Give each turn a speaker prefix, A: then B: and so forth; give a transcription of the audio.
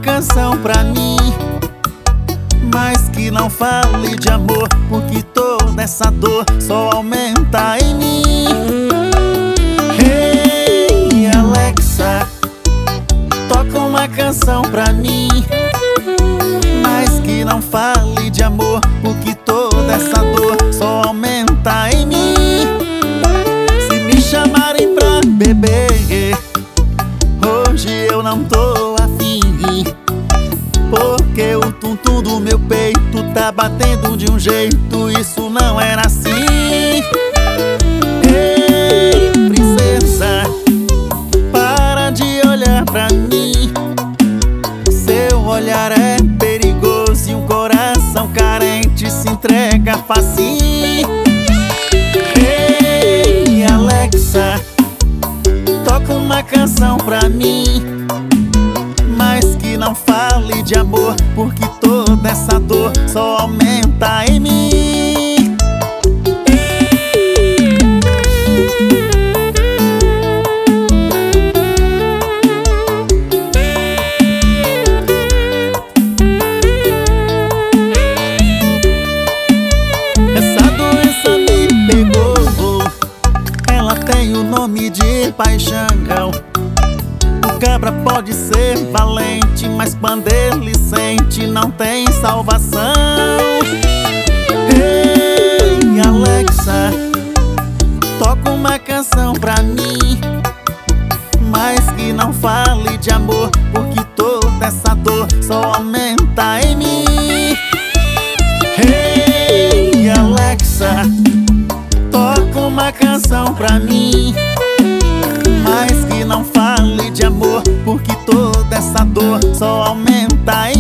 A: canção pra mim, mas que não fale de amor, porque toda essa dor só aumenta em mim. Hey Alexa, toca uma canção pra mim, mas que não fale de amor, porque toda essa dor só aumenta em mim. Se me chamarem pra beber, hoje eu não tô afim, porque o tum-tum do meu peito tá batendo de um jeito, isso não era assim. Ei, princesa, para de olhar pra mim, seu olhar é perigoso e um coração carente se entrega facinho. Ei, Alexa, toca uma canção pra mim, mas que não fale de amor, porque toda essa dor só aumenta em mim. Essa doença me pegou, ela tem o nome de paixão. O cabra pode ser valente, mas quando ele sente não tem salvação. Ei, Alexa, toca uma canção pra mim, mas que não fale de amor, porque toda essa dor só aumenta em mim. Ei, Alexa, toca uma canção pra mim, mas que não fale de amor, porque toda essa dor só aumenta em